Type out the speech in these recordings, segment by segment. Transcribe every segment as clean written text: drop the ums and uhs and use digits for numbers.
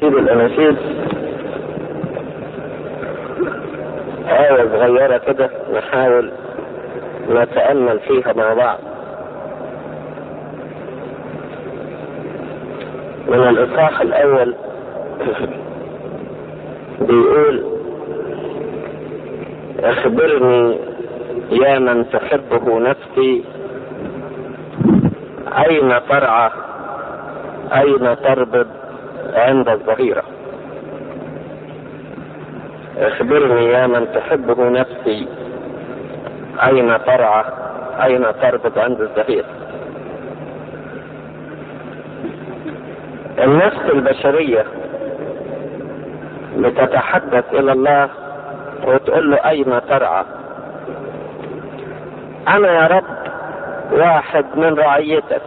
سيد الأناشيد آية صغيرة كده نحاول نتأمل فيها مع بعض من الإصحاح الأول. بيقول: أخبرني يا من تحبه نفسي، أين ترعى، أين تربض عند الظهيرة. أخبرني يا من تحبه نفسي، أين ترعى، أين تربض عند الظهيرة. النفس البشرية بتتحدث إلى الله وتقول له: أين ترعى؟ أنا يا رب واحد من رعيتك،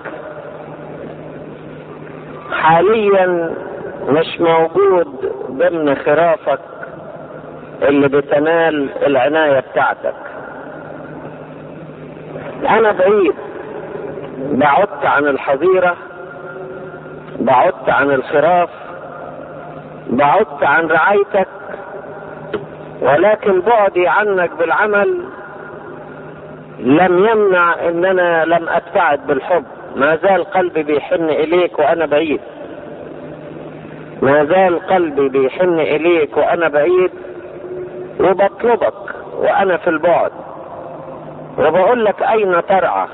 حاليا مش موجود ضمن خرافك اللي بتنال العناية بتاعتك. أنا بعيد، بعدت عن الحظيرة، بعدت عن الخراف، بعدت عن رعايتك، ولكن بعدي عنك بالعمل لم يمنع ان انا لم ابتعد بالحب. ما زال قلبي بيحن اليك وانا بعيد، ما زال قلبي بيحن اليك وانا بعيد، وبطلبك وانا في البعد، وبقول لك: اين ترعى؟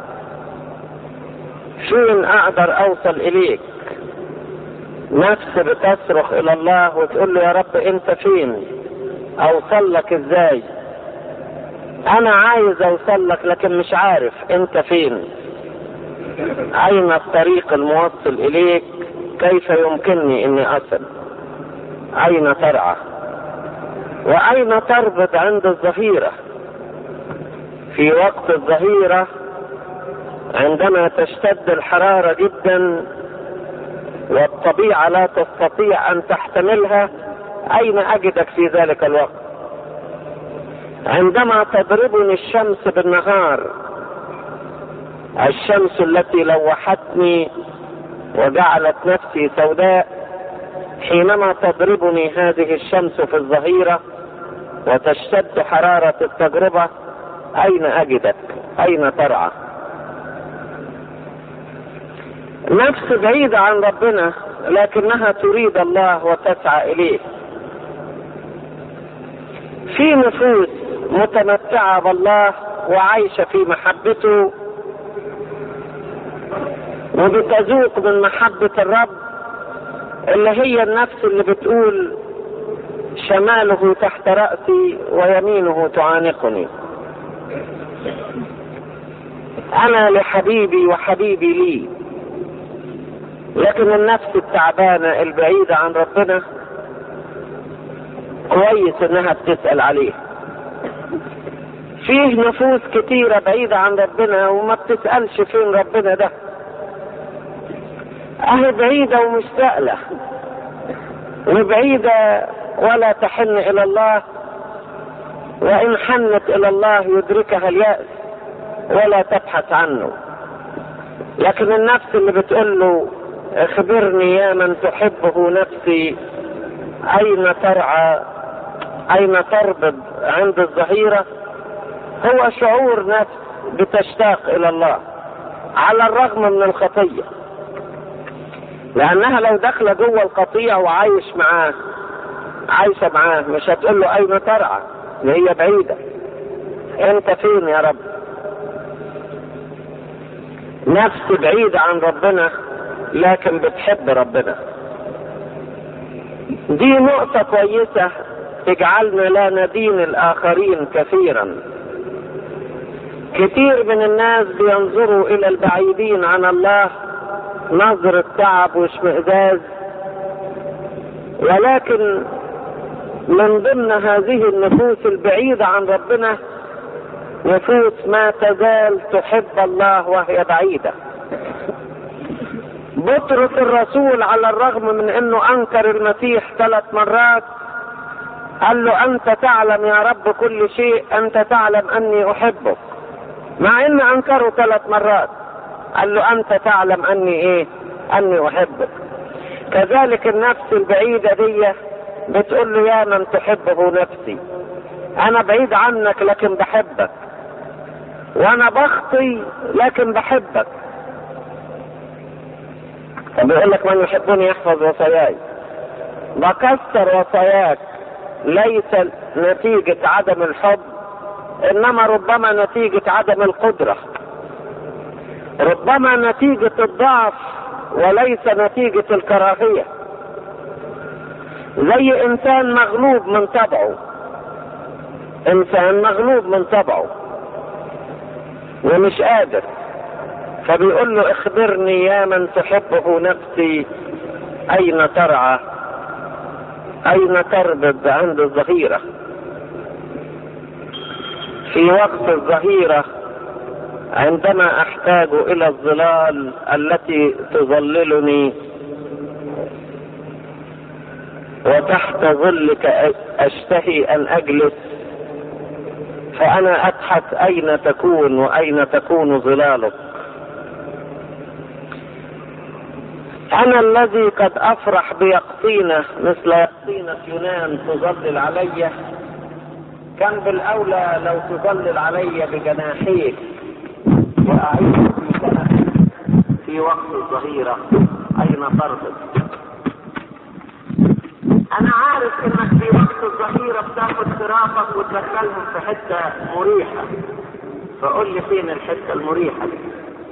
فين اقدر اوصل اليك؟ نفس بتصرخ الى الله وتقول له: يا رب انت فين؟ اوصل لك ازاي؟ انا عايز اوصل لك لكن مش عارف انت فين. اين الطريق الموصل اليك؟ كيف يمكنني اني اصل؟ اين ترعى؟ واين تربط عند الظهيرة؟ في وقت الظهيرة عندما تشتد الحرارة جدا والطبيعة لا تستطيع ان تحتملها، اين اجدك في ذلك الوقت؟ عندما تضربني الشمس بالنهار، الشمس التي لوحتني وجعلت نفسي سوداء، حينما تضربني هذه الشمس في الظهيرة وتشتد حرارة التجربة، أين أجدك؟ أين ترعى؟ نفس بعيدة عن ربنا لكنها تريد الله وتسعى إليه. في نفوس متمتعة بالله وعايشة في محبته وبتذوق من محبة الرب، اللي هي النفس اللي بتقول: شماله تحت رأسي ويمينه تعانقني. أنا لحبيبي وحبيبي لي. لكن النفس التعبانة البعيدة عن ربنا كويس انها بتسأل عليه. فيه نفوس كتيرة بعيدة عن ربنا وما بتسألش فين ربنا ده، اهي بعيدة ومش سائلة، وبعيدة ولا تحن الى الله، وان حنت الى الله يدركها اليأس ولا تبحث عنه. لكن النفس اللي بتقول له: اخبرني يا من تحبه نفسي، اين ترعى، اين تربض عند الظهيرة، هو شعور نفس بتشتاق الى الله على الرغم من الخطية. لانها لو دخل جوه القطيع وعايش معاه، عايشة معاه، مش هتقول له اين ترعى، هي بعيدة. انت فين يا رب؟ نفس بعيدة عن ربنا لكن بتحب ربنا. دي نقطة كويسة تجعلنا لا ندين الآخرين كثيرا. كثير من الناس بينظروا إلى البعيدين عن الله نظرة تعب واشمئزاز، ولكن من ضمن هذه النفوس البعيدة عن ربنا نفوس ما تزال تحب الله وهي بعيدة. بطرس الرسول على الرغم من انه انكر المسيح 3 مرات قال له: انت تعلم يا رب كل شيء، انت تعلم اني احبك. مع ان انكره 3 مرات قال له: انت تعلم اني اني احبك. كذلك النفس البعيدة دي بتقول له يا من تحبه نفسي، انا بعيد عنك لكن بحبك، وانا بخطي لكن بحبك. فبيقول لك من يحبني يحفظ وصاياي. بكسر وصاياك ليس نتيجة عدم الحب، انما ربما نتيجة عدم القدرة، ربما نتيجة الضعف وليس نتيجة الكراهية. زي انسان مغلوب من طبعه، انسان مغلوب من طبعه ومش قادر، فبيقول له اخبرني يا من تحبه نفسي، اين ترعى، اين تربض عند الظهيرة؟ في وقت الظهيرة عندما احتاج الى الظلال التي تظللني، وتحت ظلك اشتهي ان اجلس، فانا ابحث اين تكون واين تكون ظلالك. انا الذي قد افرح بيقطينة مثل يقطينة يونان تظلل علي، كان بالاولى لو تظلل علي بجناحيك واعيش في كنفك في وقت الظهيرة. اين تربط؟ انا عارف انك في وقت الظهيرة بتاخد خرافك وتدخلهم في حتة مريحة، فقول لي فين الحتة المريحة دي؟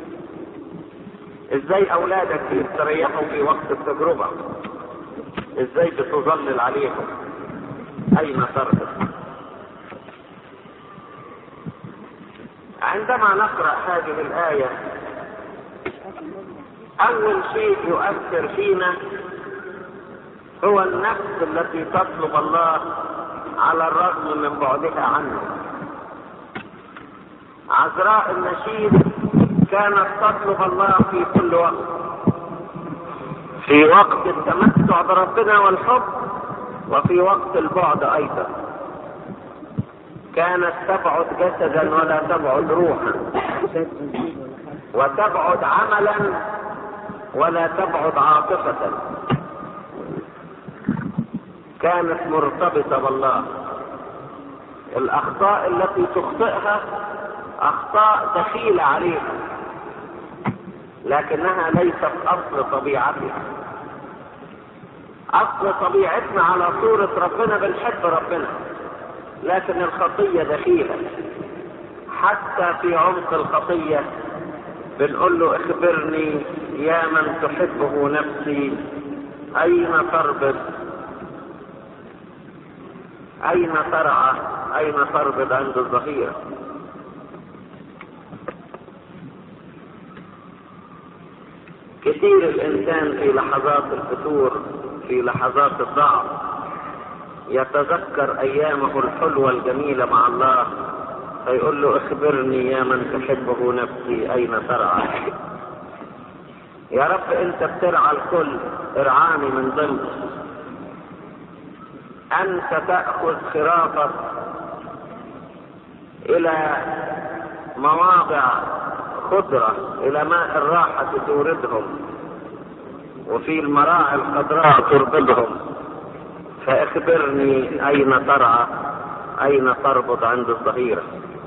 ازاي اولادك يستريحوا في وقت التجربة؟ ازاي بتظلل عليهم؟ اين تربط؟ عندما نقرأ هذه الآية اول شيء يؤثر فينا هو النفس التي تطلب الله على الرغم من بعدها عنه. عذراء النشيد كانت تطلب الله في كل وقت، في وقت التمتع بربنا والحب وفي وقت البعد ايضا. كانت تبعد جسدا ولا تبعد روحا، وتبعد عملا ولا تبعد عاطفة. كانت مرتبطة بالله. الاخطاء التي تخطئها اخطاء دخيلة عليها، لكنها ليست اصل طبيعتها. اصل طبيعتنا على صورة ربنا، بنحب ربنا، لكن الخطية دخيلة. حتى في عمق الخطية بنقول له اخبرني يا من تحبه نفسي، اين تربط، اين ترعى، اين تربط عند الظهيرة. كثير الانسان في لحظات الفتور، في لحظات الضعف، يتذكر ايامه الحلوة الجميلة مع الله، فيقول له اخبرني يا من تحبه نفسي، اين ترعى. يا رب انت بترعى الكل، ارعاني من ضمن. انت تأخذ خرافك الى مواضع خضرة، الى ماء الراحة توردهم، وفي المراعي الخضراء تربضهم. فاخبرني اين ترعى، اين تربط عند الظهيرة.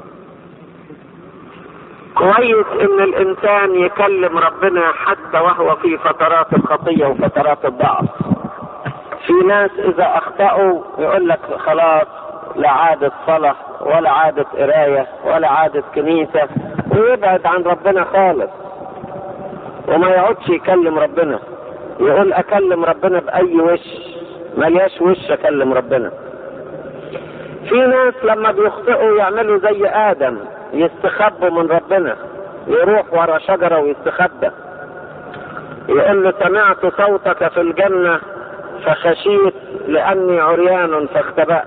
كويس ان الانسان يكلم ربنا حتى وهو في فترات الخطية وفترات الضعف. في ناس اذا اخطأوا يقول لك خلاص لا عادة صلاة ولا عادة قراية ولا عادة كنيسة، ويبعد عن ربنا خالص وما يقعدش يكلم ربنا. يقول اكلم ربنا باي وش، ملياش وش اكلم ربنا. في ناس لما بيخطئوا يعملوا زي ادم، يستخبوا من ربنا، يروح ورا شجرة ويستخبى. يقول له سمعت صوتك في الجنة فخشيت لاني عريان فاختبأت.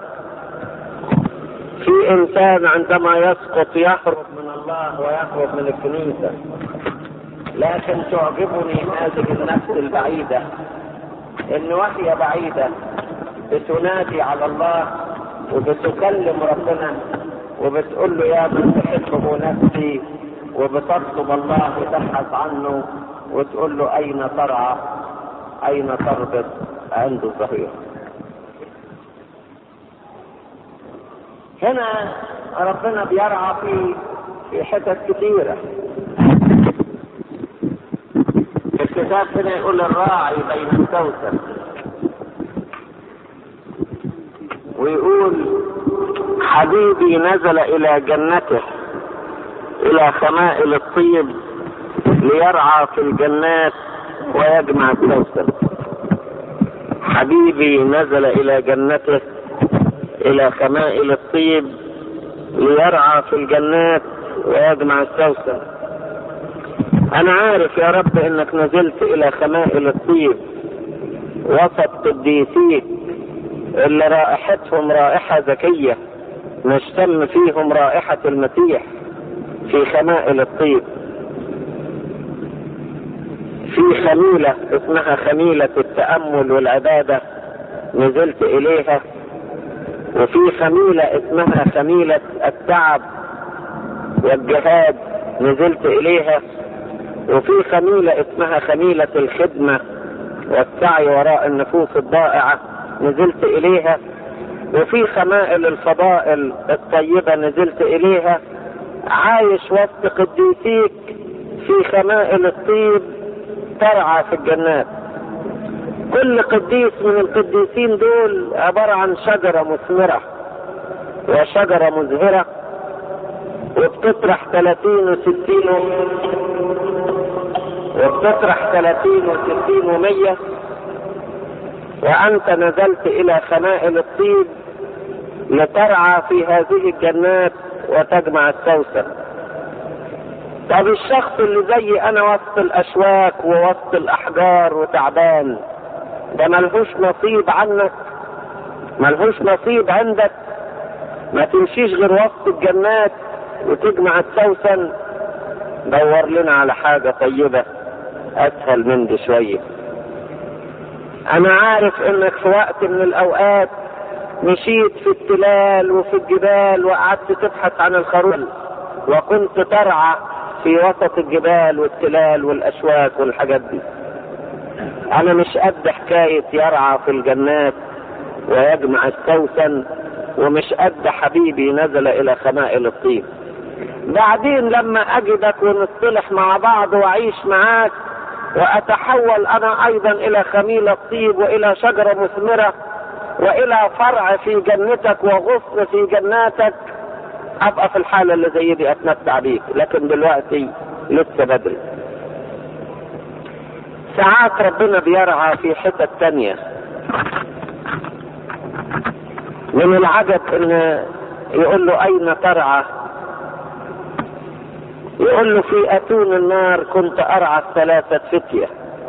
في انسان عندما يسقط يهرب من الله ويهرب من الكنيسة. لكن تعجبني هذه النفس البعيدة، ان وهي بعيدة بتنادي على الله وبتكلم ربنا وبتقول له يا من تحبه نفسي، وبتطلب الله وتبحث عنه وتقول له اين ترعى، أين تربط عند الظهير. هنا ربنا بيرعى في حتت كثيرة. الكتاب هنا يقول الراعي بين الكوثر، ويقول حبيبي نزل إلى جنته إلى خمائل الطيب ليرعى في الجنات ويجمع الكوثر. حبيبي نزل إلى جنته إلى خمائل الطيب ليرعى في الجنات ويجمع الكوثر. أنا عارف يا رب إنك نزلت إلى خمائل الطيب وسط قديسيك اللي رائحتهم رائحة ذكية، نشتم فيهم رائحة المسيح في خمائل الطيب. في خميلة اسمها خميلة التأمل والعبادة نزلت إليها، وفي خميلة اسمها خميلة التعب والجهاد نزلت إليها، وفي خميلة اسمها خميلة الخدمة والسعي وراء النفوس الضائعة نزلت إليها، وفي خمائل الفضائل الطيبة نزلت إليها. عايش وسط قديسيك في خمائل الطيب ترعى في الجنات. كل قديس من القديسين دول عبارة عن شجرة مثمرة وشجرة مزهرة، وبتطرح 30 و60 و100، وأنت نزلت إلى خمائل الطيب لترعى في هذه الجنات وتجمع الكوثر. طب الشخص اللي زي أنا وسط الأشواك ووسط الأحجار وتعبان، ده ملهوش نصيب عنك، ملهوش نصيب عندك، ما تمشيش غير وسط الجنات وتجمع الكوثر. دور لنا على حاجة طيبة أسهل من دي شوية. أنا عارف إنك في وقت من الأوقات مشيت في التلال وفي الجبال وقعدت تبحث عن الخروج، وكنت ترعى في وسط الجبال والتلال والأشواك والحاجات دي. أنا مش قد حكاية يرعى في الجنات ويجمع الكوثر، ومش قد حبيبي نزل إلى خمائل الطيب. بعدين لما أجدك ونصطلح مع بعض وأعيش معاك وأتحول أنا أيضا إلى خميل الطيب وإلى شجرة مثمرة وإلى فرع في جنتك وغصن في جناتك، أبقى في الحالة اللي زي دي أتمتع بيك. لكن دلوقتي لسه بدري. ساعات ربنا بيرعى في حتة تانية. من العجب إن يقول له أين ترعى؟ يقول له في أتون النار كنت أرعى 3 فتية،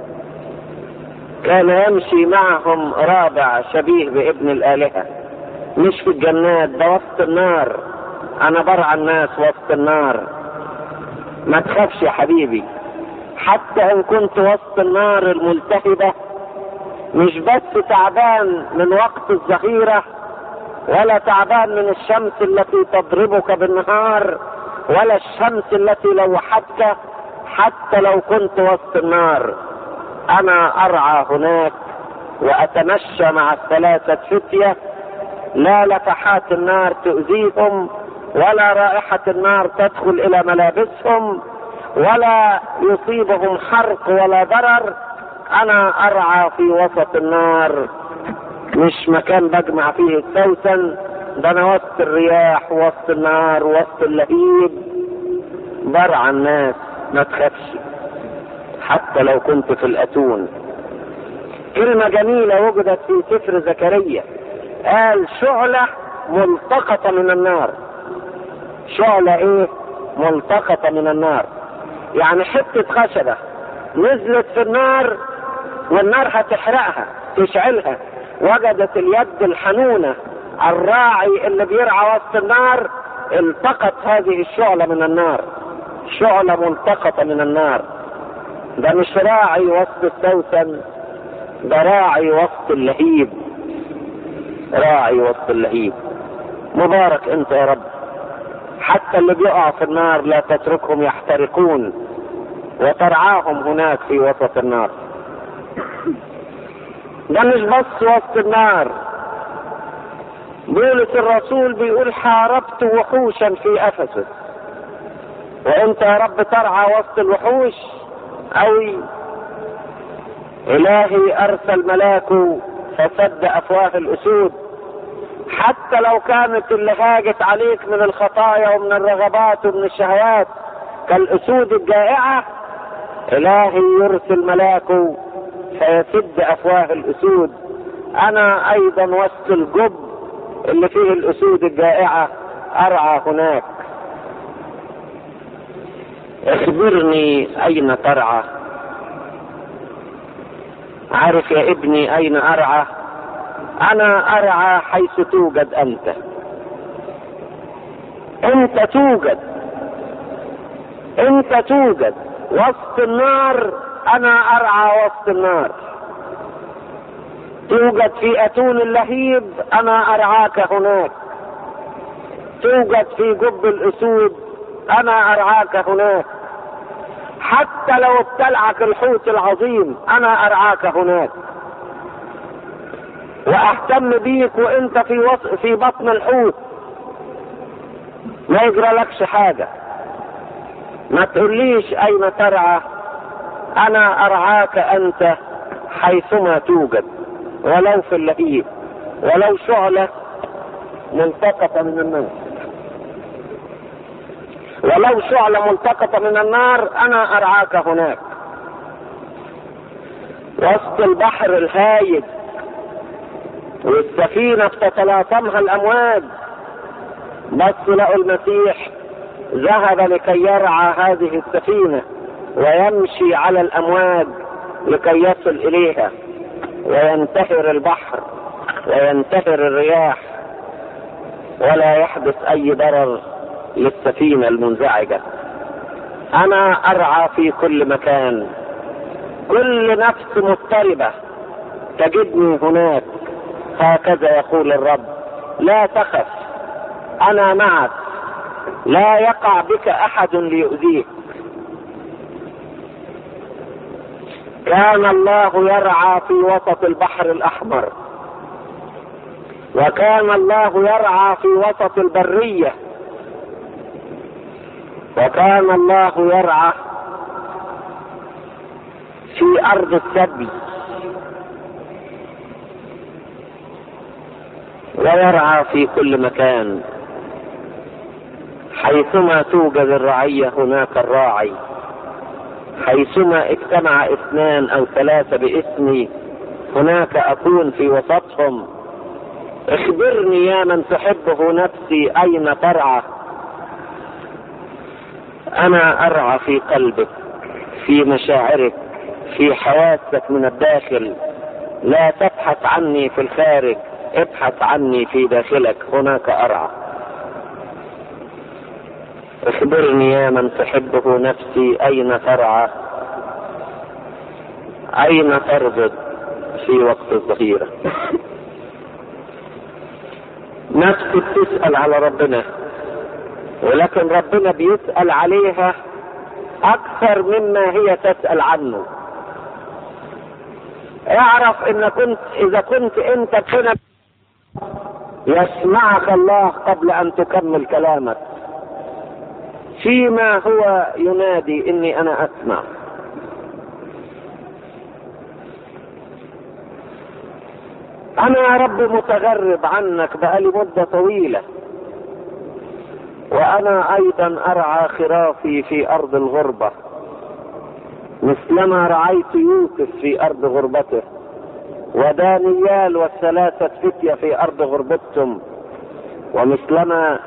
كان يمشي معهم رابع شبيه بابن الآلهة. مش في الجنات، ده وسط النار. أنا برعى الناس وسط النار. ما تخافش يا حبيبي، حتى إن كنت وسط النار الملتهبة، مش بس تعبان من وقت الظهيرة، ولا تعبان من الشمس التي تضربك بالنهار، ولا الشمس التي لوحتك. حتى لو كنت وسط النار أنا أرعى هناك وأتمشى مع 3 فتية. لا لفحات النار تؤذيهم، ولا رائحة النار تدخل إلى ملابسهم، ولا يصيبهم حرق ولا ضرر. أنا أرعى في وسط النار، مش مكان بجمع فيه الكوثر، ده أنا وسط الرياح ووسط النار ووسط اللهيب برعى الناس. ما تخافش حتى لو كنت في الأتون. كلمة جميلة وجدت في سفر زكريا، قال شعلة ملتقطة من النار. شعلة ايه؟ ملتقطة من النار، يعني حتة خشبة نزلت في النار والنار هتحرقها تشعلها. وجدت اليد الحنونة الراعي اللي بيرعى وسط النار التقط هذه الشعلة من النار. شعلة ملتقطة من النار. ده مش راعي وسط الكوثر، ده راعي وسط اللهيب. راعي وسط اللهيب. مبارك انت يا رب. حتى اللي بيقع في النار لا تتركهم يحترقون، وترعاهم هناك في وسط النار. ده مش بس وسط النار. بولس الرسول بيقول حاربت وحوشا في افسس، وانت يا رب ترعى وسط الوحوش اوي. الهي ارسل ملاكه فسد افواه الاسود. حتى لو كانت اللي هاجت عليك من الخطايا ومن الرغبات ومن الشهوات كالاسود الجائعة، الهي يرسل ملاكه فيسد افواه الاسود. انا ايضا وسط الجب اللي فيه الاسود الجائعة ارعى هناك. اخبرني اين ترعى. عارف يا ابني اين ارعى؟ انا ارعى حيث توجد انت. انت توجد وسط النار، انا ارعى وسط النار. توجد في اتون اللهيب، انا ارعاك هناك. توجد في جب الاسود، انا ارعاك هناك. حتى لو ابتلعك الحوت العظيم، انا ارعاك هناك واهتم بيك وانت في بطن الحوت، ما يجرى لكش حاجة. ما تقوليش اين ترعى، انا ارعاك انت حيثما توجد، ولو في اللهيب، ولو شعلة ملتقطة من النار، ولو شعلة ملتقطة من النار انا ارعاك هناك. وسط البحر الهايج والسفينة بتتلاطمها الامواج، بس لقوا المسيح ذهب لكي يرعى هذه السفينة ويمشي على الامواج لكي يصل اليها وينتهر البحر وينتهر الرياح، ولا يحدث اي ضرر للسفينة المنزعجة. انا ارعى في كل مكان. كل نفس مضطربة تجدني هناك. هكذا يقول الرب: لا تخف، انا معك، لا يقع بك احد ليؤذيك. كان الله يرعى في وسط البحر الاحمر، وكان الله يرعى في وسط البرية، وكان الله يرعى في ارض السبي، ويرعى في كل مكان. حيثما توجد الرعية هناك الراعي. حيثما اجتمع 2 أو 3 باسمي هناك اكون في وسطهم. اخبرني يا من تحبه نفسي اين ترعى. انا ارعى في قلبك، في مشاعرك، في حواسك من الداخل. لا تبحث عني في الخارج، ابحث عني في داخلك، هناك ارعى. اخبرني يا من تحبه نفسي اين ترعى، اين ترغب في وقت الظهيرة. نفسك تسأل على ربنا، ولكن ربنا بيسأل عليها اكثر مما هي تسأل عنه. اعرف اذا كنت انت هنا يسمعك الله قبل ان تكمل كلامك. فيما هو ينادي اني انا اسمع. انا يا رب متغرب عنك بقالي مدة طويلة، وانا ايضا ارعى خرافي في ارض الغربة، مثلما رعيت يوسف في ارض غربته، ودانيال و3 فتية في ارض غربتهم، ومثلما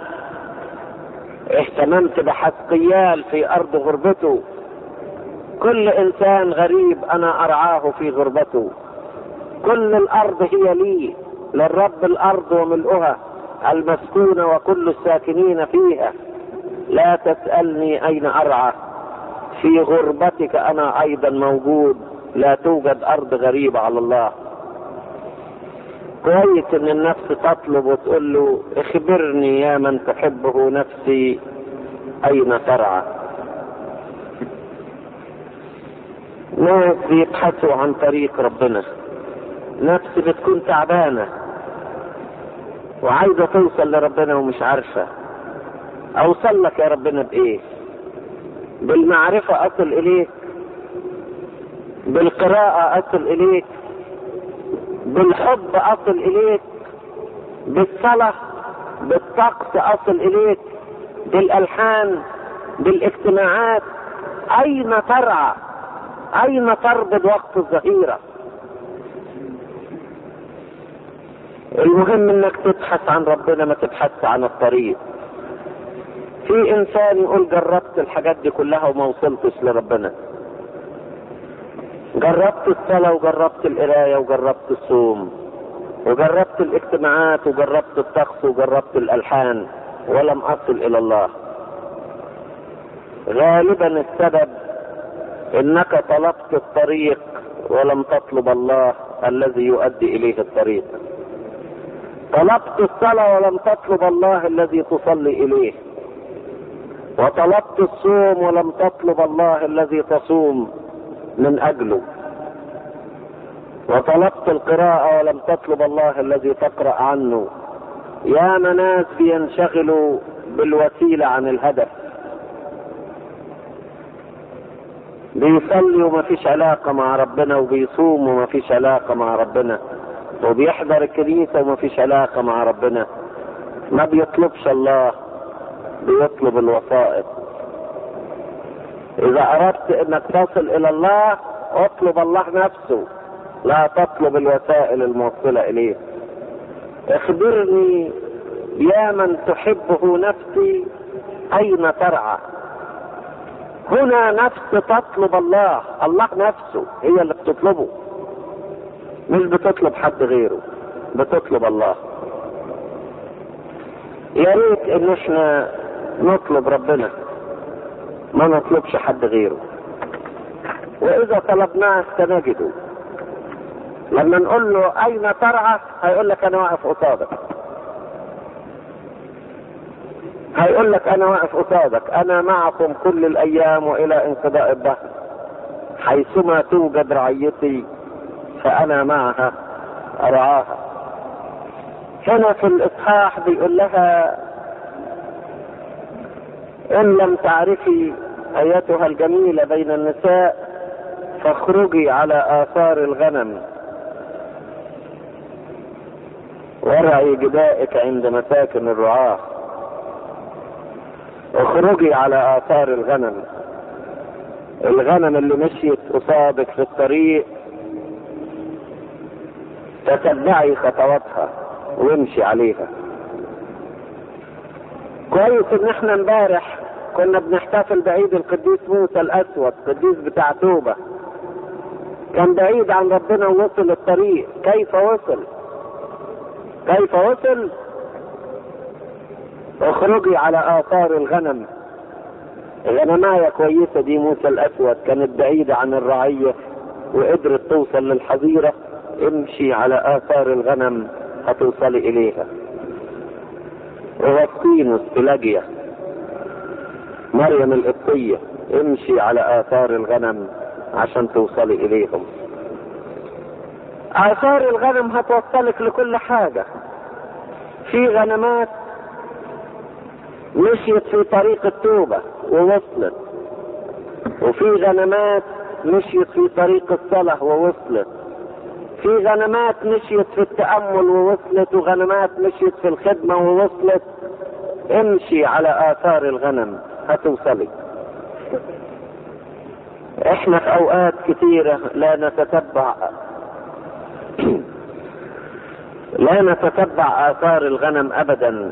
اهتممت بحسقيال في ارض غربته. كل انسان غريب انا ارعاه في غربته. كل الارض هي لي، للرب الارض وملؤها المسكونة وكل الساكنين فيها. لا تسألني اين ارعى، في غربتك انا ايضا موجود. لا توجد ارض غريبة على الله. كويس ان النفس تطلب وتقول له: اخبرني يا من تحبه نفسي اين ترعى. ناس بيبحثوا عن طريق ربنا، نفس بتكون تعبانة وعايزة توصل لربنا ومش عارفة اوصل لك يا ربنا بايه؟ بالمعرفة اصل اليك، بالقراءة اصل اليك، بالحب اصل اليك، بالصلاة، بالطقس اصل اليك، بالالحان، بالاجتماعات. اين ترعى؟ اين تربض وقت الظهيرة؟ المهم انك تبحث عن ربنا، ما تبحث عن الطريق. في انسان يقول جربت الحاجات دي كلها وما وصلتش لربنا، جربت الصلاة وجربت القراية وجربت الصوم وجربت الاجتماعات وجربت الطقس وجربت الالحان ولم اصل الى الله. غالبا السبب انك طلبت الطريق ولم تطلب الله الذي يؤدي اليه الطريق. طلبت الصلاة ولم تطلب الله الذي تصلي اليه، وطلبت الصوم ولم تطلب الله الذي تصوم من اجله، وطلبت القراءة ولم تطلب الله الذي تقرأ عنه. يا ناس بينشغلوا بالوسيلة عن الهدف، بيصلي وما فيش علاقة مع ربنا، وبيصوم وما فيش علاقة مع ربنا، وبيحضر الكنيسة وما فيش علاقة مع ربنا. ما بيطلبش الله، بيطلب الوسائط. اذا اردت انك تصل الى الله اطلب الله نفسه، لا تطلب الوسائل الموصلة اليه. اخبرني يا من تحبه نفسي اين ترعى؟ هنا نفس تطلب الله، الله نفسه هي اللي بتطلبه، مش بتطلب حد غيره، بتطلب الله. يا ريت ان احنا نطلب ربنا، ما نطلبش حد غيره. واذا طلبناه سنجده. لما نقول له اين ترعى هيقول لك انا واقف قصادك، هيقول لك انا واقف قصادك، انا معكم كل الايام والى انقضاء الدهر، حيثما توجد رعيتي فانا معها ارعاها. هنا في الاصحاح بيقول لها ان لم تعرفي ايتها الجميلة بين النساء فاخرجي على اثار الغنم وارعي جدائك عند مساكن الرعاة. اخرجي على اثار الغنم، الغنم اللي مشيت قصادك في الطريق تتبعي خطواتها وامشي عليها. كويس ان احنا امبارح كنا بنحتفل بعيد القديس موسى الاسود، قديس بتاع توبة، كان بعيد عن ربنا ووصل الطريق. كيف وصل؟ كيف وصل؟ اخرجي على اثار الغنم. غنماية كويسة دي موسى الاسود كانت بعيدة عن الرعية وقدرت توصل للحظيرة. امشي على اثار الغنم هتوصلي اليها. وغسطينوس بلاجيا، مريم القبطية، امشي على اثار الغنم عشان توصلي اليهم. اثار الغنم هتوصلك لكل حاجة. في غنمات مشيت في طريق التوبة ووصلت، وفي غنمات مشيت في طريق الصلاة ووصلت، في غنمات مشيت في التأمل ووصلت، وغنمات مشيت في الخدمة ووصلت. امشي على آثار الغنم هتوصلي. احنا في اوقات كثيرة لا نتتبع آثار الغنم ابدا.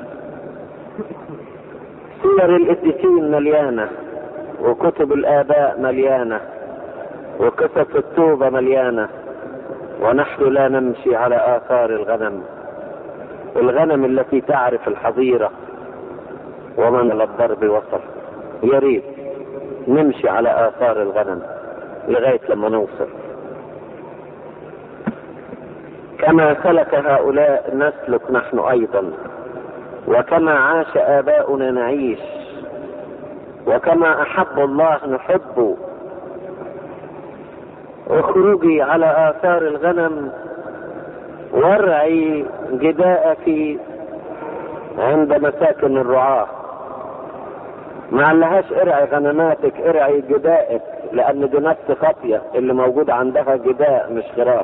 سير القديسين مليانة، وكتب الآباء مليانة، وقصص التوبة مليانة، ونحن لا نمشي على آثار الغنم. الغنم التي تعرف الحظيرة ومن للضرب وصل. يا ريت نمشي على آثار الغنم لغاية لما نوصل. كما سلك هؤلاء نسلك نحن أيضا، وكما عاش آباؤنا نعيش، وكما أحب الله نحبه. اخرجي على آثار الغنم وارعي جداءك عند مساكن الرعاة. ما قالهاش ارعي غنماتك، ارعي جدائك، لان دي نفس خطية اللي موجود عندها جداء مش خراف.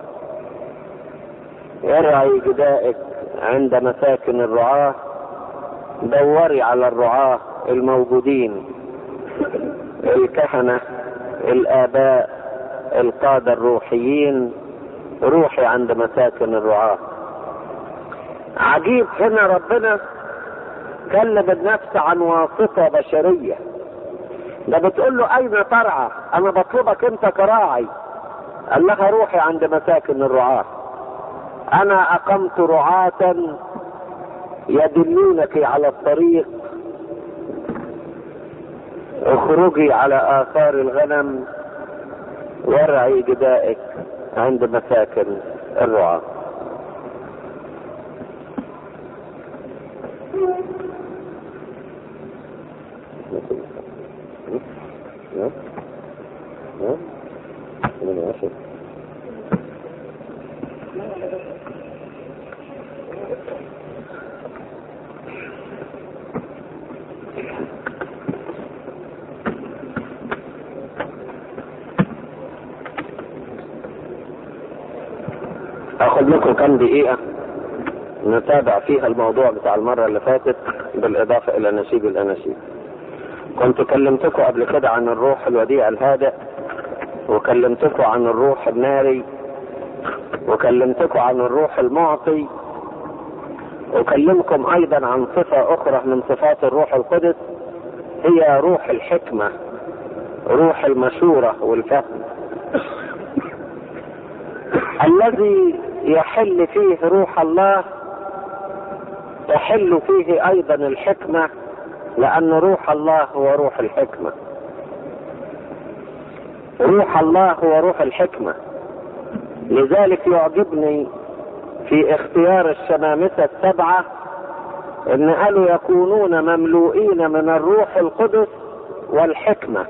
ارعي جدائك عند مساكن الرعاة، دوري على الرعاة الموجودين، الكهنة، الآباء، القادة الروحيين، روحي عند مساكن الرعاة. عجيب هنا ربنا كلم النفس عن واسطة بشرية. ده بتقول له اين ترعى؟ انا بطلبك انت كراعي. قال لها روحي عند مساكن الرعاة. انا اقمت رعاة يدلونك على الطريق، اخرجي على آثار الغنم وارعي جدائك عند مساكن الرعاة. اخذ لكم كم دقيقة نتابع فيها الموضوع بتاع المرة اللي فاتت بالاضافة الى نشيد الاناشيد. كنت كلمتكم قبل كده عن الروح الوديع الهادئ، وكلمتكم عن الروح الناري، وكلمتكم عن الروح المعطي، وكلمكم ايضا عن صفة اخرى من صفات الروح القدس، هي روح الحكمة، روح المشورة والفهم. الذي يحل فيه روح الله تحل فيه ايضا الحكمة، لان روح الله هو روح الحكمة. روح الله هو روح الحكمة. لذلك يعجبني في اختيار الشمامسة السبعة ان قالوا يكونون مملوئين من الروح القدس والحكمة،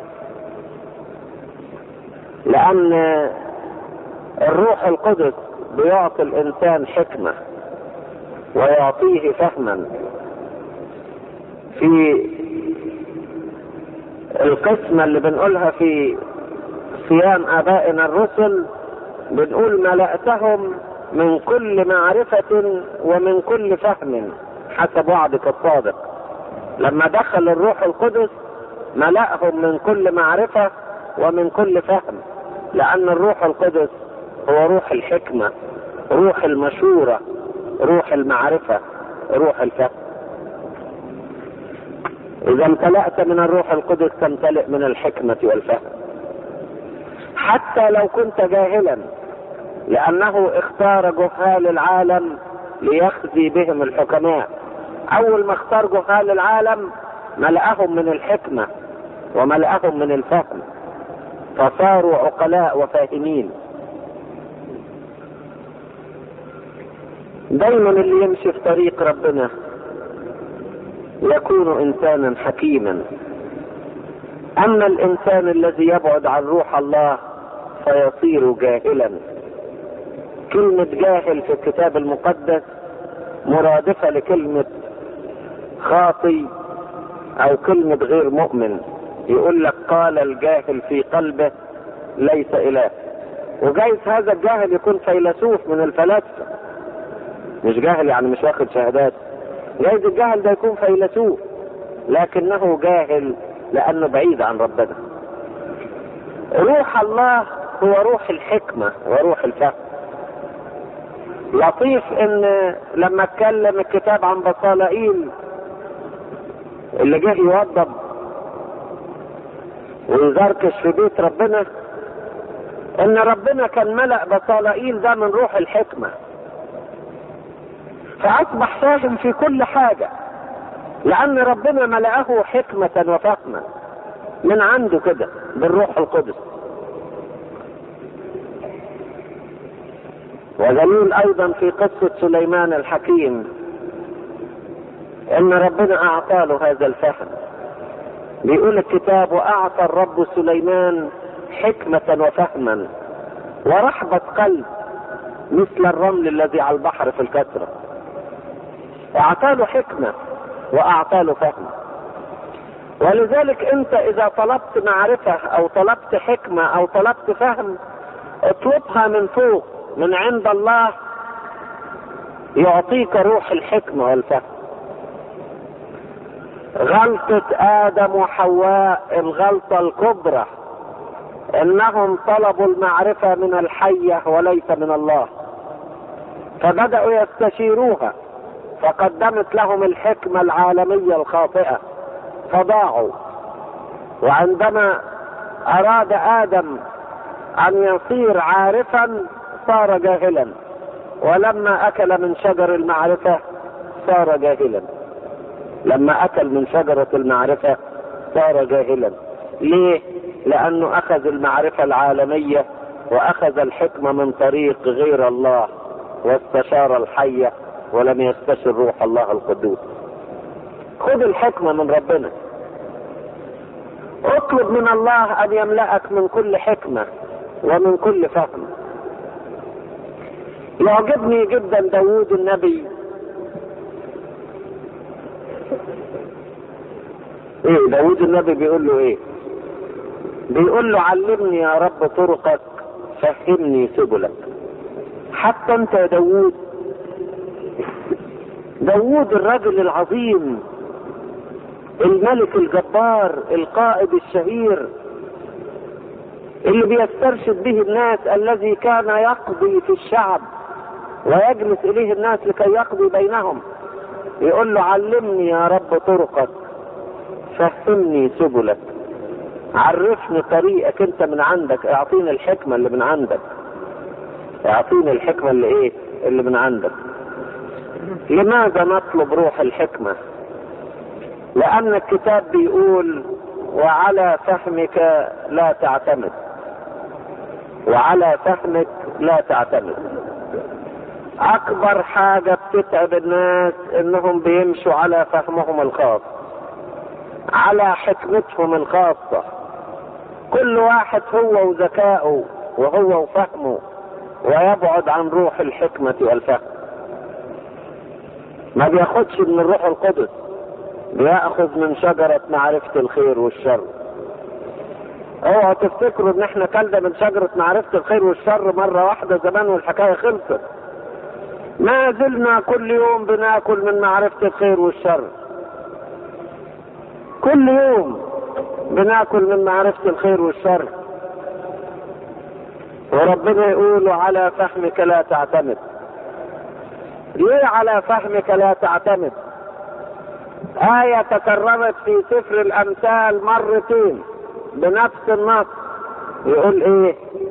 لان الروح القدس بيعطي الانسان حكمة ويعطيه فهما. في القسمة اللي بنقولها في صيام ابائنا الرسل بنقول ملأتهم من كل معرفة ومن كل فهم حسب وعدك الصادق. لما دخل الروح القدس ملأهم من كل معرفة ومن كل فهم، لأن الروح القدس هو روح الحكمة، روح المشورة، روح المعرفة، روح الفهم. إذا امتلأت من الروح القدس تمتلئ من الحكمة والفهم، حتى لو كنت جاهلا، لأنه اختار جهال العالم ليخزي بهم الحكماء. أول ما اختار جهال العالم ملأهم من الحكمة وملأهم من الفهم، فصاروا عقلاء وفاهمين. دايما اللي يمشي في طريق ربنا يكون انسانا حكيما. اما الانسان الذي يبعد عن روح الله فيصير جاهلا. كلمة جاهل في الكتاب المقدس مرادفة لكلمة خاطي او كلمة غير مؤمن. يقول لك قال الجاهل في قلبه ليس اله. وجايز هذا الجاهل يكون فيلسوف من الفلاسفة، مش جاهل يعني مش واخد شهادات. جايز الجاهل ده يكون فيلسوف لكنه جاهل لانه بعيد عن ربنا. روح الله هو روح الحكمة وروح الفهم. لطيف ان لما اتكلم الكتاب عن بصالائيل اللي جه يوضب ويزركش في بيت ربنا، ان ربنا كان ملأ بصالائيل ده من روح الحكمة، فاصبح فاهم في كل حاجة، لان ربنا ملأه حكمة وفهما من عنده كده بالروح القدس. ودليل ايضا في قصة سليمان الحكيم ان ربنا اعطى له هذا الفهم. بيقول الكتاب واعطى الرب سليمان حكمة وفهما ورحبة قلب مثل الرمل الذي على البحر في الكثرة. اعطاله حكمة واعطاله فهم. ولذلك انت اذا طلبت معرفة او طلبت حكمة او طلبت فهم، اطلبها من فوق من عند الله، يعطيك روح الحكمة والفهم. غلطة آدم وحواء الغلطة الكبرى انهم طلبوا المعرفة من الحية وليس من الله، فبدأوا يستشيروها فقدمت لهم الحكمة العالمية الخاطئة فضاعوا. وعندما أراد آدم أن يصير عارفا صار جاهلا، ولما أكل من شجر المعرفة صار جاهلا. لما أكل من شجرة المعرفة صار جاهلا. ليه؟ لأنه أخذ المعرفة العالمية وأخذ الحكمة من طريق غير الله، واستشار الحية ولم يستشر روح الله القدوس. خذ الحكمة من ربنا، اطلب من الله أن يملأك من كل حكمة ومن كل فهم. يعجبني جدا داود النبي. داود النبي بيقول له ايه؟ بيقول له علمني يا رب طرقك فهمني سبلك. حتى انت يا داود الرجل العظيم، الملك الجبار، القائد الشهير اللي بيسترشد به الناس، الذي كان يقضي في الشعب ويجلس اليه الناس لكي يقضي بينهم، يقول له علمني يا رب طرقك فهمني سبلك. عرفني طريقك انت من عندك، اعطيني الحكمة اللي من عندك، اعطيني الحكمة اللي ايه اللي من عندك. لماذا نطلب روح الحكمة؟ لأن الكتاب بيقول وعلى فهمك لا تعتمد، وعلى فهمك لا تعتمد. أكبر حاجة بتتعب الناس إنهم بيمشوا على فهمهم الخاص، على حكمتهم الخاصة. كل واحد هو وذكائه وهو وفهمه، ويبعد عن روح الحكمة والفهم. ما بياخدش من الروح القدس، بياخذ من شجرة معرفة الخير والشر. اوعوا تفتكروا ان احنا كلنا من شجرة معرفة الخير والشر مرة واحدة زمان والحكاية خلصت. ما زلنا كل يوم بناكل من معرفة الخير والشر، كل يوم بناكل من معرفة الخير والشر. وربنا يقول على فهمك لا تعتمد. ليه على فهمك لا تعتمد؟ آية تكررت في سفر الأمثال مرتين بنفس النص. يقول ايه؟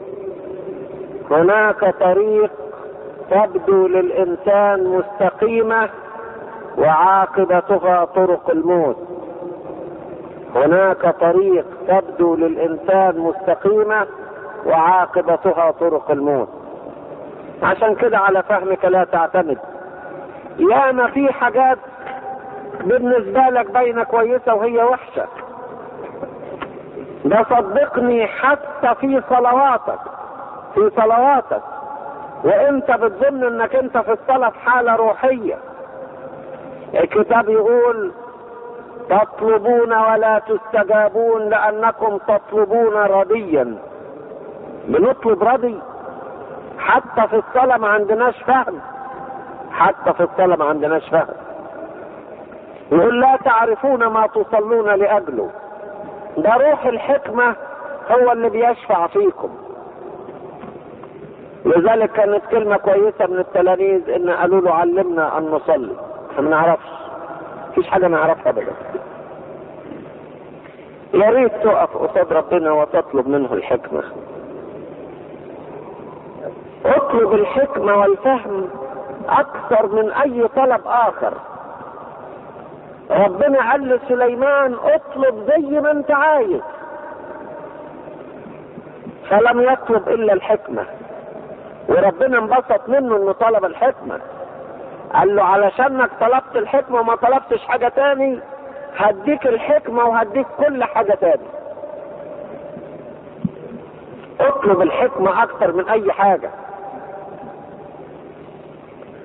هناك طريق تبدو للإنسان مستقيمة وعاقبتها طرق الموت. هناك طريق تبدو للإنسان مستقيمة وعاقبتها طرق الموت. عشان كده على فهمك لا تعتمد. ياما في حاجات بالنسبة لك باينة كويسة وهي وحشة. ده صدقني حتى في صلواتك وانت بتظن انك انت في الصلاة في حالة روحية. الكتاب يقول تطلبون ولا تستجابون لأنكم تطلبون رديا. بنطلب ردي. حتى في الصلاة ما عندناش فهم، يقول لا تعرفون ما تصلون لأجله. ده روح الحكمة هو اللي بيشفع فيكم. لذلك كانت كلمة كويسة من التلاميذ ان قالوا له علمنا ان نصلي. احنا ما نعرفش، مفيش حاجة نعرفها ابدا. يا ريت تقف قصاد ربنا وتطلب منه الحكمة. اطلب الحكمة والفهم اكثر من اي طلب اخر. ربنا قال لسليمان اطلب زي ما انت عايز، فلم يطلب الا الحكمة. وربنا انبسط منه انه طلب الحكمة. قال له علشانك طلبت الحكمة وما طلبتش حاجة تاني، هديك الحكمة وهديك كل حاجة تاني. اطلب الحكمة اكتر من اي حاجة.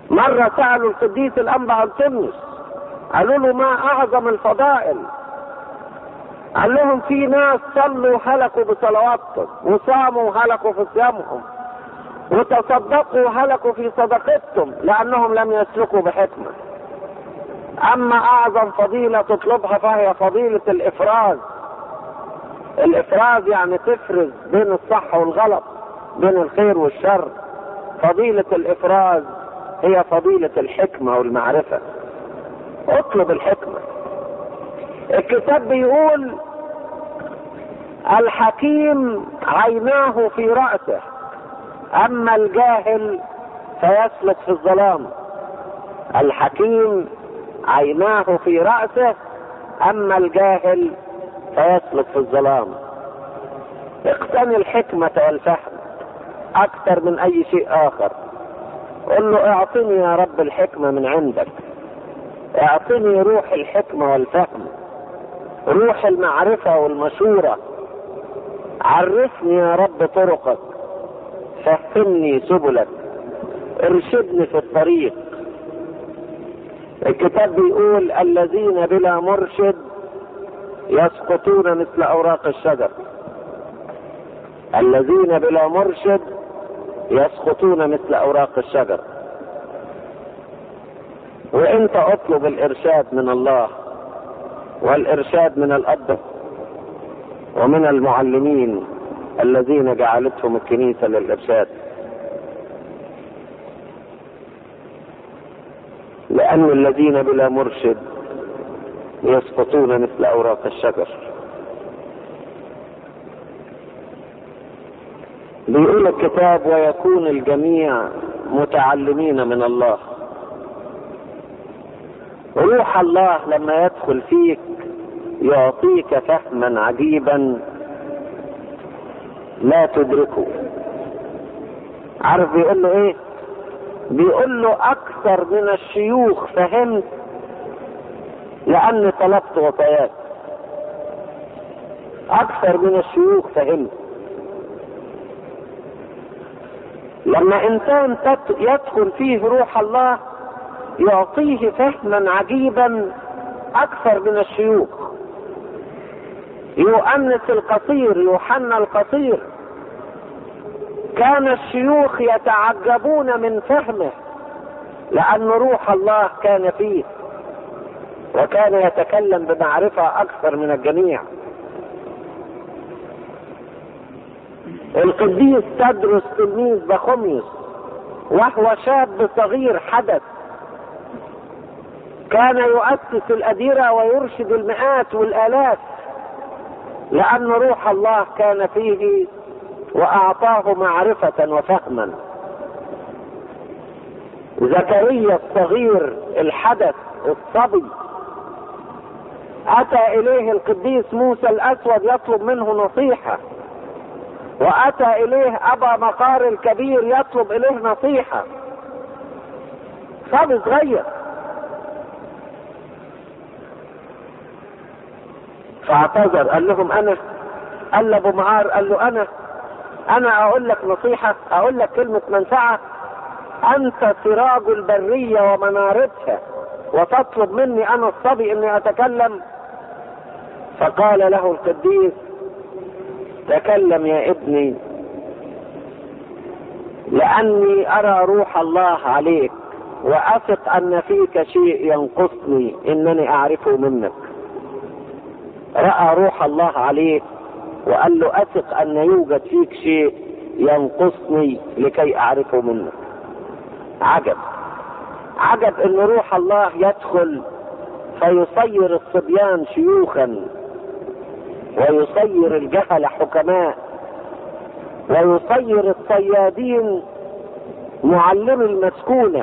مرة سألوا القديس الأنبا أنطونيوس، قالوا له ما أعظم الفضائل؟ قال لهم في ناس صلوا هلكوا بصلواتهم، وصاموا هلكوا في صيامهم، وتصدقوا هلكوا في صدقتهم، لأنهم لم يسلكوا بحكمة. أما أعظم فضيلة تطلبها فهي فضيلة الإفراز. الإفراز يعني تفرز بين الصح والغلط، بين الخير والشر. فضيلة الإفراز هي فضيلة الحكمة والمعرفة. اطلب الحكمة. الكتاب بيقول الحكيم عيناه في رأسه، أما الجاهل فيسلك في الظلام. الحكيم عيناه في رأسه، أما الجاهل فيسلك في الظلام. اقتني الحكمة والفهم أكثر من أي شيء آخر. قل له اعطني يا رب الحكمة من عندك، اعطني روح الحكمة والفهم، روح المعرفة والمشورة. عرفني يا رب طرقك، فهمني سبلك، ارشدني في الطريق. الكتاب بيقول الذين بلا مرشد يسقطون مثل أوراق الشجر. الذين بلا مرشد يسقطون مثل أوراق الشجر. وانت اطلب الارشاد من الله، والارشاد من الاب ومن المعلمين الذين جعلتهم الكنيسة للارشاد. لأن الذين بلا مرشد يسقطون مثل أوراق الشجر. بيقول الكتاب ويكون الجميع متعلمين من الله. روح الله لما يدخل فيك يعطيك فهما عجيبا لا تدركه. عارف بيقول له ايه؟ بيقول له اكثر من الشيوخ فهمت لاني طلبت وصاياك. اكثر من الشيوخ فهمت. لما انسان يدخل فيه روح الله يعطيه فهما عجيبا اكثر من الشيوخ. يؤنس القصير، يوحنا القصير، كان الشيوخ يتعجبون من فهمه لأن روح الله كان فيه، وكان يتكلم بمعرفة أكثر من الجميع. القديس تدرس تلميذ بخوميوس وهو شاب صغير حدث، كان يؤسس الأديرة ويرشد المئات والآلاف لأن روح الله كان فيه وأعطاه معرفة وفهما. زكريا الصغير الحدث الصبي أتى إليه القديس موسى الأسود يطلب منه نصيحة، وأتى إليه أبا مقار الكبير يطلب إليه نصيحة. صبي صغير. فاعتذر قال لهم أنا، قال لأبو مقار قال له أنا أقول لك نصيحة، أقول لك كلمة منفعة. أنت سراج البرية ومنارتها وتطلب مني أنا الصبي إني أتكلم؟ فقال له القديس تكلم يا ابني، لأني أرى روح الله عليك وأثق أن فيك شيء ينقصني إنني أعرفه منك. رأى روح الله عليك وقال له أثق أن يوجد فيك شيء ينقصني لكي أعرفه منك. عجب أن روح الله يدخل فيصير الصبيان شيوخا، ويصير الجهل حكماء، ويصير الصيادين معلم المسكونة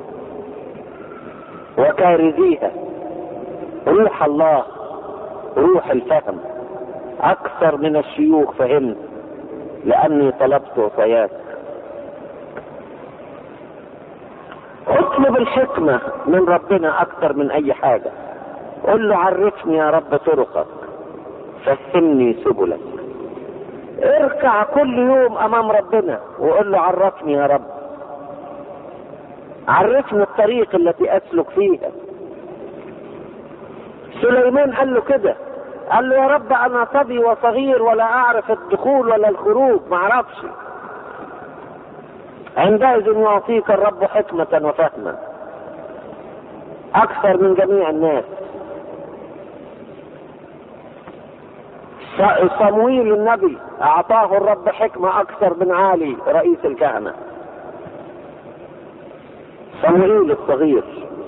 وكارزيها. روح الله روح الفهم. أكثر من الشيوخ فهمت لأني طلبت وصاياك. اطلب الحكمة من ربنا أكثر من أي حاجة. قل له عرفني يا رب طرقك، فهمني سبلك. اركع كل يوم أمام ربنا وقل له عرفني يا رب. عرفني الطريق التي أسلك فيها. سليمان قال له كده، قال له يا رب أنا صبي وصغير ولا أعرف الدخول ولا الخروج، ما أعرفش. عندئذ يعطيك الرب حكمة وفهما أكثر من جميع الناس. صمويل النبي أعطاه الرب حكمة أكثر من عالي رئيس الكهنة، صموئيل الصغير.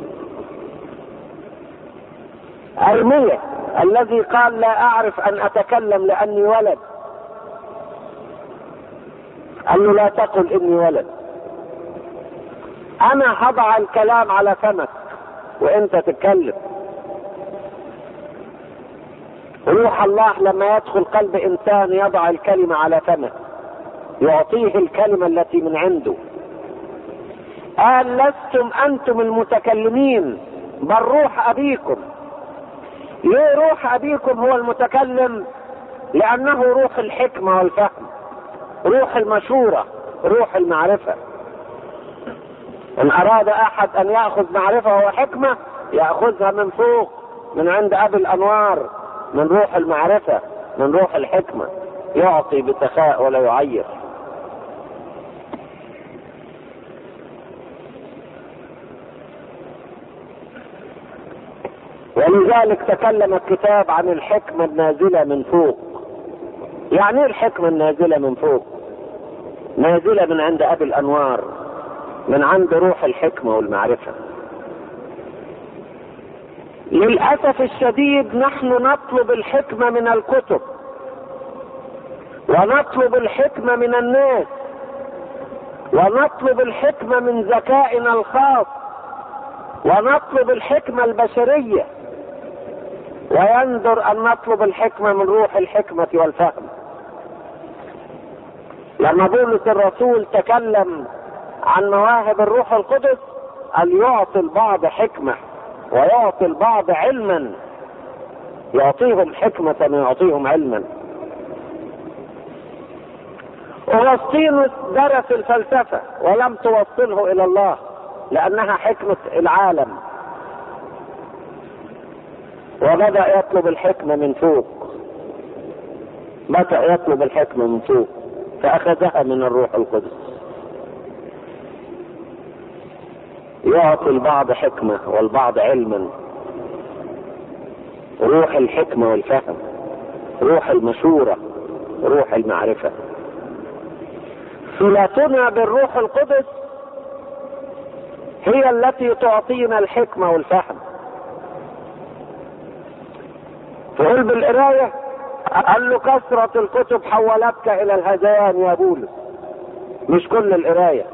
أرميا الذي قال لا أعرف أن أتكلم لأني ولد، قال له لا تقل إني ولد، أنا هضع الكلام على فمك وأنت تتكلم. روح الله لما يدخل قلب إنسان يضع الكلمة على فمه، يعطيه الكلمة التي من عنده. قال لستم أنتم المتكلمين بل روح أبيكم. ليه روح أبيكم هو المتكلم؟ لأنه روح الحكمة والفهم، روح المشورة، روح المعرفة. إن أراد أحد أن يأخذ معرفة وحكمة يأخذها من فوق، من عند أبي الأنوار، من روح المعرفة، من روح الحكمة. يعطي بسخاء ولا يعير. ولذلك تكلم الكتاب عن الحكمة النازلة من فوق. يعني ايه الحكمة النازلة من فوق؟ نازلة من عند أبي الأنوار، من عند روح الحكمة والمعرفة. للأسف الشديد نحن نطلب الحكمة من الكتب، ونطلب الحكمة من الناس، ونطلب الحكمة من ذكائنا الخاص، ونطلب الحكمة البشرية، ويندر أن نطلب الحكمة من روح الحكمة والفهم. لما بولس الرسول تكلم عن مواهب الروح القدس قال يعطي البعض حكمة ويعطي البعض علما، يعطيهم حكمة ويعطيهم علما. أغسطينوس درس الفلسفة ولم توصله إلى الله لأنها حكمة العالم، وبدأ يطلب الحكمة من فوق. بدأ يطلب الحكمة من فوق فأخذها من الروح القدس. يعطي البعض حكمة والبعض علما، روح الحكمة والفهم، روح المشورة، روح المعرفة. صلتنا بالروح القدس هي التي تعطينا الحكمة والفهم. تقول بالقراية، قال له كثرة الكتب حولتك إلى الهذيان يا بولس، مش كل القراية.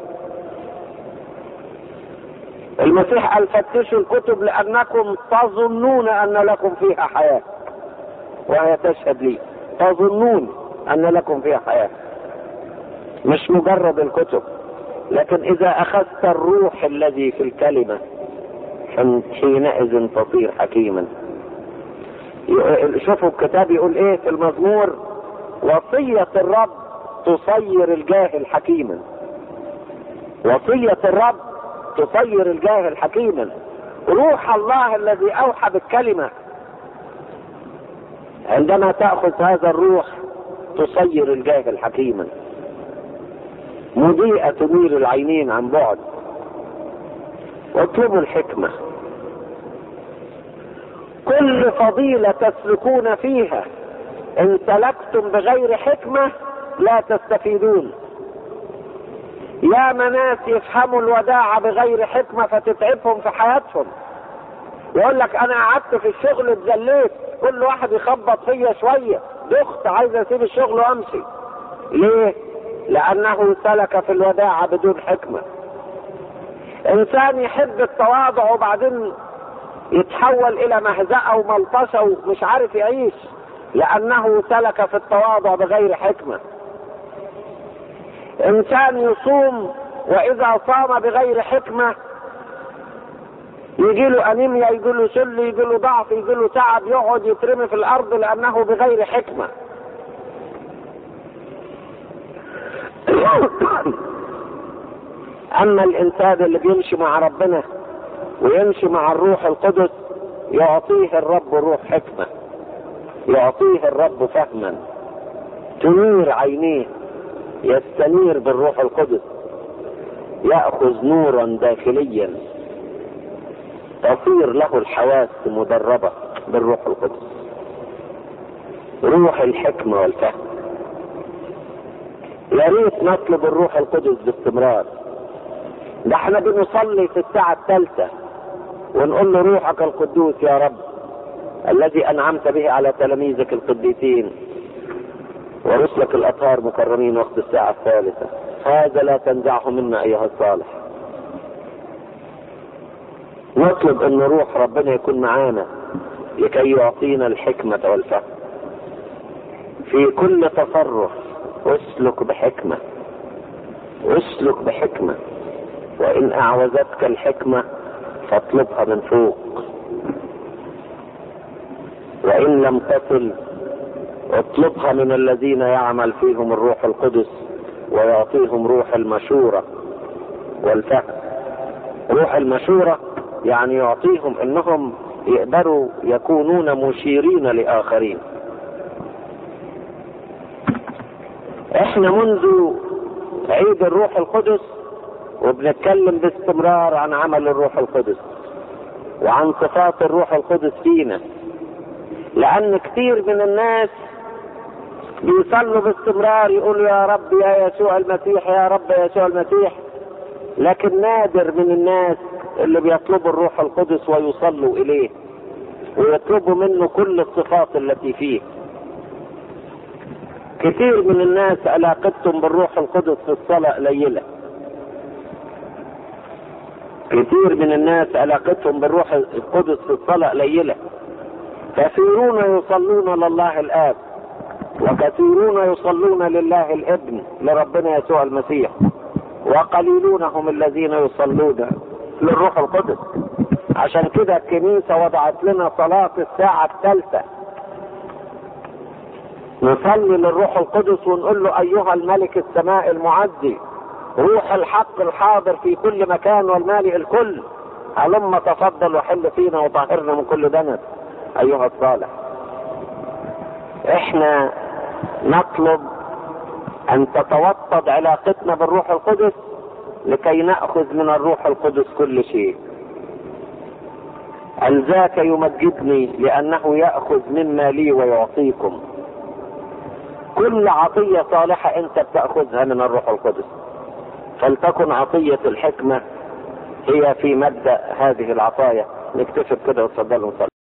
المسيح قال فتشوا الكتب لأنكم تظنون أن لكم فيها حياة، وهي تشهد لي. تظنون أن لكم فيها حياة، مش مجرد الكتب. لكن إذا أخذت الروح الذي في الكلمة حينئذ تصير حكيما. شوفوا الكتاب يقول ايه في المزمور: وصية الرب تصير الجاهل حكيما. وصية الرب تصير الجاهل حكيما. روح الله الذي أوحى بالكلمة عندما تأخذ هذا الروح تصير الجاهل حكيما. مضيئة تنير العينين عن بعد. واطلبوا الحكمة. كل فضيلة تسلكون فيها إن سلكتم بغير حكمة لا تستفيدون. يا ناس يفهموا الوداعة بغير حكمة فتتعبهم في حياتهم. يقول لك أنا قعدت في الشغل اتذليت، كل واحد يخبط فيا شوية، دخت عايز أسيب الشغل وأمشي. ليه؟ لأنه سلك في الوداعة بدون حكمة. إنسان يحب التواضع وبعدين يتحول إلى مهزأة وملطشة ومش عارف يعيش، لأنه سلك في التواضع بغير حكمة. إنسان يصوم وإذا صام بغير حكمة يجيله أنيميا، يجيله سل، يجيله ضعف، يجيله تعب، يقعد يترمي في الأرض لأنه بغير حكمة. اما الانسان اللي بيمشي مع ربنا ويمشي مع الروح القدس يعطيه الرب روح حكمة، يعطيه الرب فهما تنير عينيه، يستنير بالروح القدس، يأخذ نورا داخليا تصير له الحواس مدربة بالروح القدس، روح الحكمة والفهم. يا ريت نطلب الروح القدس باستمرار. ده احنا بنصلي في الساعة 3 ونقول له روحك القدوس يا رب الذي انعمت به على تلاميذك القديسين ورسلك الاطهار مكرمين وقت الساعة 3، هذا لا تنزعه منا ايها الصالح. نطلب ان روح ربنا يكون معانا لكي يعطينا الحكمة والفهم في كل تصرف. اسلك بحكمة، اسلك بحكمة، وان اعوزتك الحكمة فاطلبها من فوق، وان لم تصل اطلبها من الذين يعمل فيهم الروح القدس ويعطيهم روح المشورة والفهم. روح المشورة يعني يعطيهم انهم يقدروا يكونون مشيرين لآخرين. احنا منذ عيد الروح القدس وبنتكلم باستمرار عن عمل الروح القدس وعن صفات الروح القدس فينا، لان كثير من الناس بيصلوا باستمرار يقولوا يا رب يا يسوع المسيح، يا رب يا يسوع المسيح، لكن نادر من الناس اللي بيطلبوا الروح القدس ويصلوا اليه ويطلبوا منه كل الصفات التي فيه. كثير من الناس علاقتهم بالروح القدس في الصلاة قليلة، كثير من الناس علاقتهم بالروح القدس في الصلاة قليلة. كثيرون يصلون لله الآب وكثيرون يصلون لله الابن لربنا يسوع المسيح، وقليلون هم الذين يصلون للروح القدس. عشان كده الكنيسة وضعت لنا صلاة الساعة 3 نصلي للروح القدس ونقول له ايها الملك السماء المعزي، روح الحق الحاضر في كل مكان والمالئ الكل، هلما تفضل وحل فينا وطهرنا من كل دنس ايها الصالح. احنا نطلب ان تتوطد علاقتنا بالروح القدس لكي نأخذ من الروح القدس كل شيء. ذاك يمجدني لانه يأخذ مما لي ويعطيكم. كل عطية صالحة انت بتأخذها من الروح القدس، فلتكن عطية الحكمة هي في مبدأ هذه العطايا. نكتشف كده وتفضلوا.